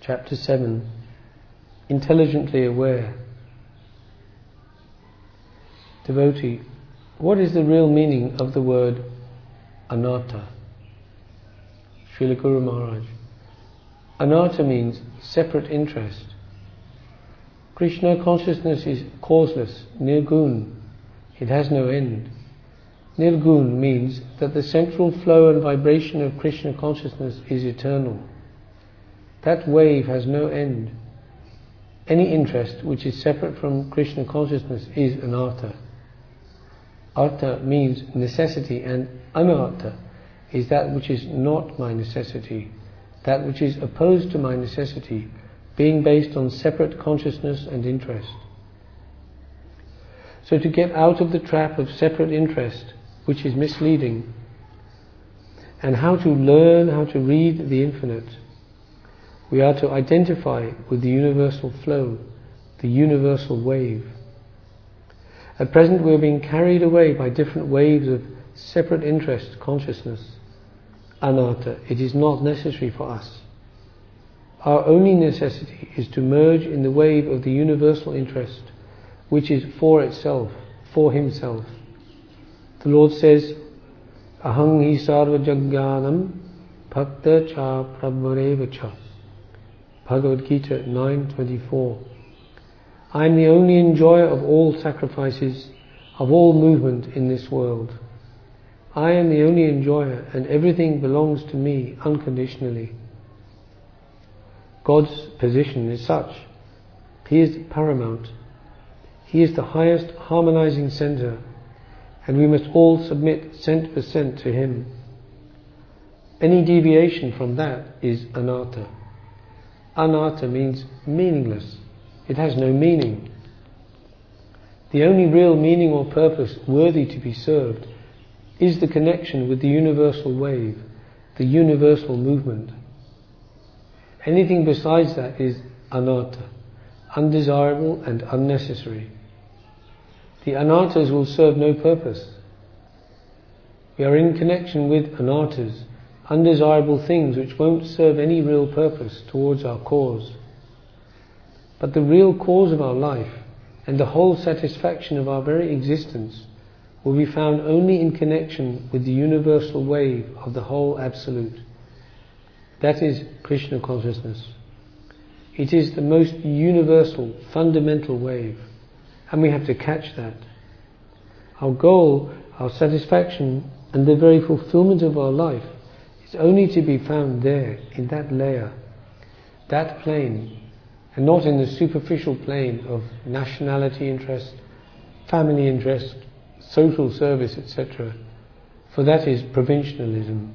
Chapter 7. Intelligently aware. Devotee, what is the real meaning of the word anatta? Srila Guru Maharaj. Anatta means separate interest. Krishna consciousness is causeless, nirgun. It has no end. Nirgun means that the central flow and vibration of Krishna consciousness is eternal. That wave has no end. Any interest which is separate from Krishna consciousness is anatta. Artha means necessity, and anartha is that which is not my necessity, that which is opposed to my necessity, being based on separate consciousness and interest. So to get out of the trap of separate interest, which is misleading, and how to learn how to read the infinite, we are to identify with the universal flow, the universal wave. At present we are being carried away by different waves of separate interest consciousness. Anatta, it is not necessary for us. Our only necessity is to merge in the wave of the universal interest, which is for itself, for himself. The Lord says, Aham hi sarva jagyanam bhakta cha prabhareva cha. Bhagavad Gita 9:24. I am the only enjoyer of all sacrifices, of all movement in this world. I am the only enjoyer, and everything belongs to me unconditionally. God's position is such. He is paramount. He is the highest harmonizing center, and we must all submit cent per cent to Him. Any deviation from that is anatta. Anatta means meaningless. It has no meaning. The only real meaning or purpose worthy to be served is the connection with the universal wave, the universal movement. Anything besides that is anatta, undesirable and unnecessary. The anattas will serve no purpose. We are in connection with anattas, undesirable things which won't serve any real purpose towards our cause. But the real cause of our life and the whole satisfaction of our very existence will be found only in connection with the universal wave of the whole Absolute. That is Krishna consciousness. It is the most universal, fundamental wave, and we have to catch that. Our goal, our satisfaction, and the very fulfillment of our life is only to be found there, in that layer, that plane, and not in the superficial plane of nationality interest, family interest, social service, etc., for that is provincialism.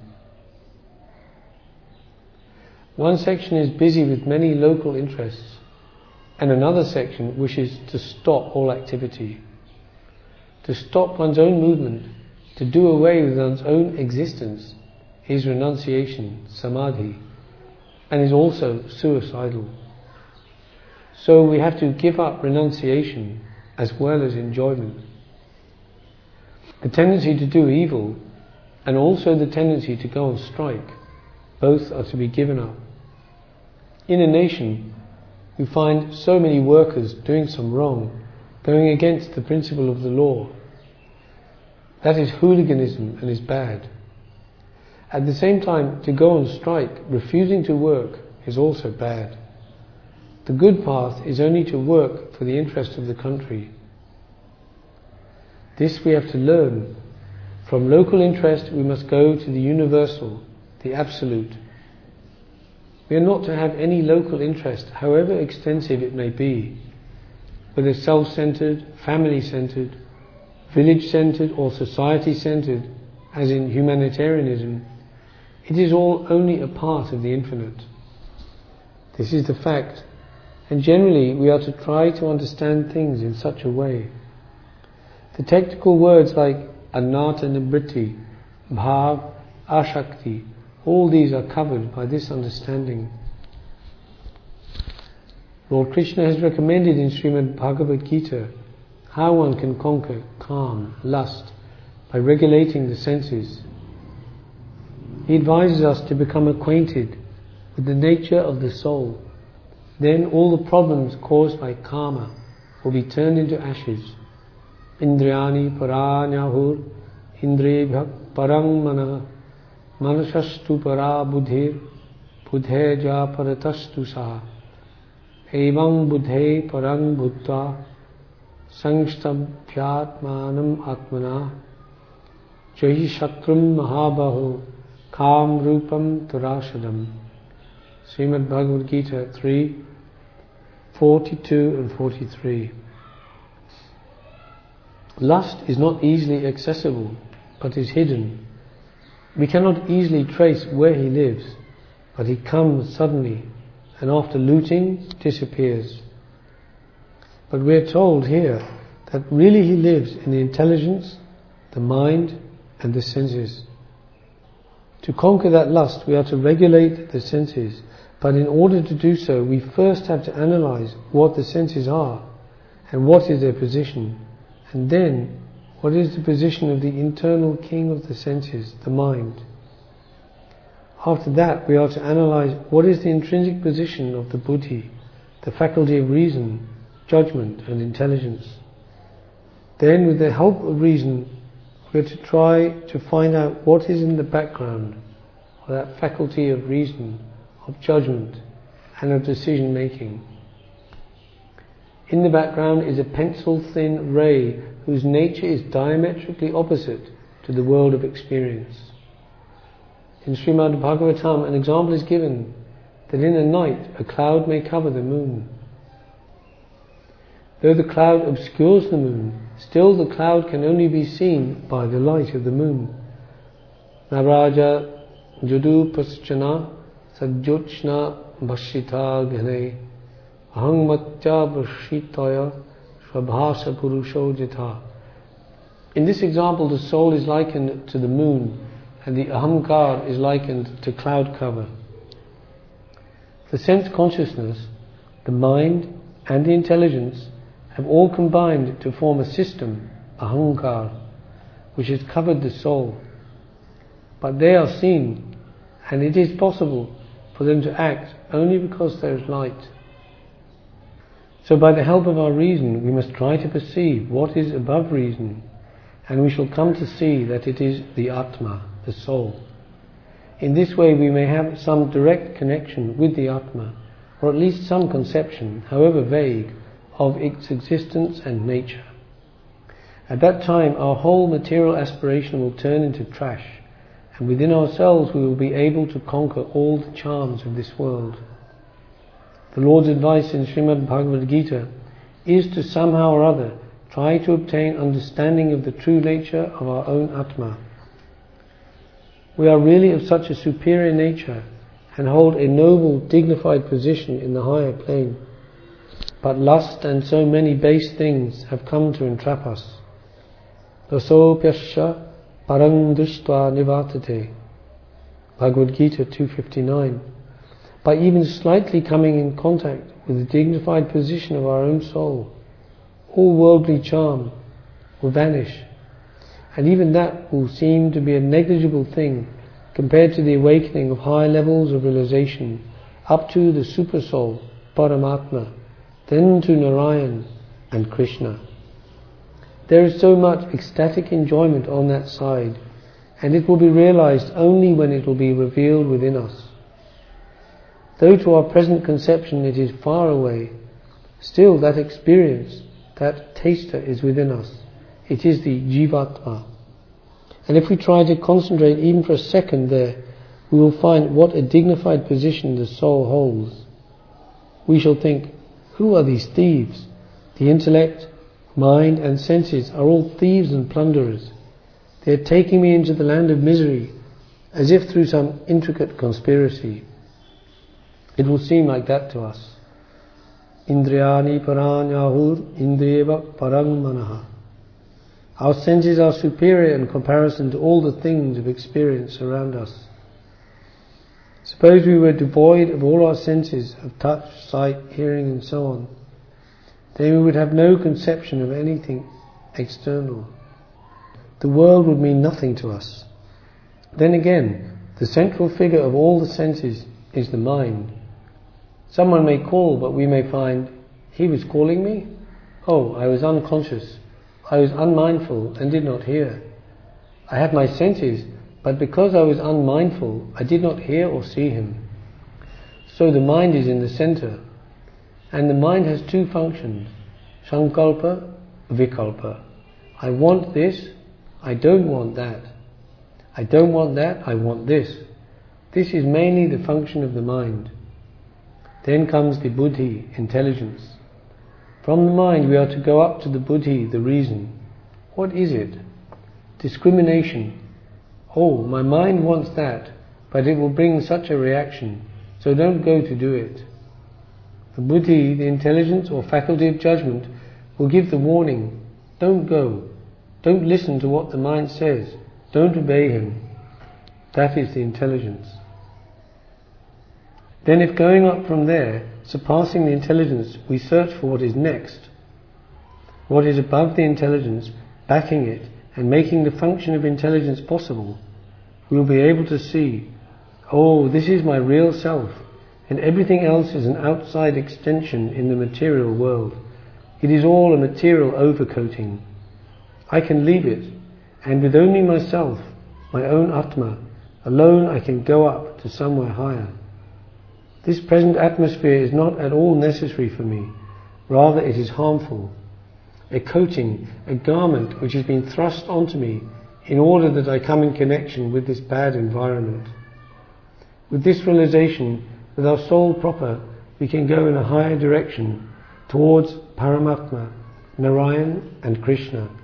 One section is busy with many local interests, and another section wishes to stop all activity. To stop one's own movement, to do away with one's own existence, is renunciation, samadhi, and is also suicidal. So we have to give up renunciation as well as enjoyment. The tendency to do evil and also the tendency to go on strike, both are to be given up. In a nation, we find so many workers doing some wrong, going against the principle of the law. That is hooliganism and is bad. At the same time, to go on strike, refusing to work, is also bad. The good path is only to work for the interest of the country. This we have to learn. From local interest we must go to the universal, the absolute. We are not to have any local interest, however extensive it may be, whether self-centered, family-centered, village-centered or society-centered, as in humanitarianism. It is all only a part of the infinite. This is the fact, and generally we are to try to understand things in such a way. The technical words like anatta nibritti, bhav, ashakti, all these are covered by this understanding. Lord Krishna has recommended in Srimad Bhagavad Gita how one can conquer calm, lust, by regulating the senses. He advises us to become acquainted with the nature of the soul, then all the problems caused by karma will be turned into ashes. Indriyani paranyahur indriyabhak parang manah manasastu para buddhir buddheja paratastu saha evang buddhe parang buddha sangstabhyatmanam atmana jahi shatrum mahabahu kam rupam turashadam. Srimad Bhagavad Gita 3:42 and 43. Lust is not easily accessible, but is hidden. We cannot easily trace where he lives, but he comes suddenly, and after looting, disappears. But we are told here that really he lives in the intelligence, the mind, and the senses. To conquer that lust, we are to regulate the senses, but in order to do so, we first have to analyze what the senses are, and what is their position, and then what is the position of the internal king of the senses, the mind. After that, we are to analyze what is the intrinsic position of the buddhi, the faculty of reason, judgment and intelligence. Then, with the help of reason, we are to try to find out what is in the background of that faculty of reason, of judgment and of decision making. In the background is a pencil-thin ray whose nature is diametrically opposite to the world of experience. In Srimad Bhagavatam, an example is given that in a night a cloud may cover the moon. Though the cloud obscures the moon, still the cloud can only be seen by the light of the moon. Navraja judu paschana sajjotchna bhashita ghane ahang matya bhashitaya svabhasa purusho jitha. In this example, the soul is likened to the moon and the ahamkar is likened to cloud cover. The sense consciousness, the mind and the intelligence have all combined to form a system, ahankar, which has covered the soul. But they are seen, and it is possible for them to act only because there is light. So by the help of our reason, we must try to perceive what is above reason, and we shall come to see that it is the Atma, the soul. In this way we may have some direct connection with the Atma, or at least some conception, however vague, of its existence and nature. At that time our whole material aspiration will turn into trash, and within ourselves we will be able to conquer all the charms of this world. The Lord's advice in Srimad Bhagavad Gita is to somehow or other try to obtain understanding of the true nature of our own Atma. We are really of such a superior nature and hold a noble, dignified position in the higher plane. But lust and so many base things have come to entrap us. Rasopyasya parang drishtva nivatate. Bhagavad Gita 2:59. By even slightly coming in contact with the dignified position of our own soul, all worldly charm will vanish, and even that will seem to be a negligible thing compared to the awakening of high levels of realization up to the super soul, Paramatma, then to Narayan and Krishna. There is so much ecstatic enjoyment on that side, and it will be realized only when it will be revealed within us. Though to our present conception it is far away, still that experience, that taster is within us. It is the Jivatma. And if we try to concentrate even for a second there, we will find what a dignified position the soul holds. We shall think, who are these thieves? The intellect, mind and senses are all thieves and plunderers. They are taking me into the land of misery, as if through some intricate conspiracy. It will seem like that to us. Indriyani paranyahur indriyeva parang manaha. Our senses are superior in comparison to all the things of experience around us. Suppose we were devoid of all our senses of touch, sight, hearing and so on, then we would have no conception of anything external. The world would mean nothing to us. Then again, the central figure of all the senses is the mind. Someone may call, but we may find, he was calling me? Oh, I was unconscious. I was unmindful and did not hear. I had my senses, but because I was unmindful, I did not hear or see him. So the mind is in the center, and the mind has two functions, sankalpa, vikalpa. I want this, I don't want that. I don't want that, I want this. This is mainly the function of the mind. Then comes the buddhi, intelligence. From the mind we are to go up to the buddhi, the reason. What is it? Discrimination. Oh, my mind wants that, but it will bring such a reaction, so don't go to do it. The buddhi, the intelligence or faculty of judgment, will give the warning, don't go, don't listen to what the mind says, don't obey him. That is the intelligence. Then if going up from there, surpassing the intelligence, we search for what is next, what is above the intelligence, backing it, and making the function of intelligence possible, we will be able to see, oh, this is my real self, and everything else is an outside extension in the material world. It is all a material overcoating. I can leave it, and with only myself, my own Atma, alone I can go up to somewhere higher. This present atmosphere is not at all necessary for me, rather it is harmful. A coating, a garment which has been thrust onto me in order that I come in connection with this bad environment. With this realization, with our soul proper, we can go in a higher direction towards Paramatma, Narayan and Krishna.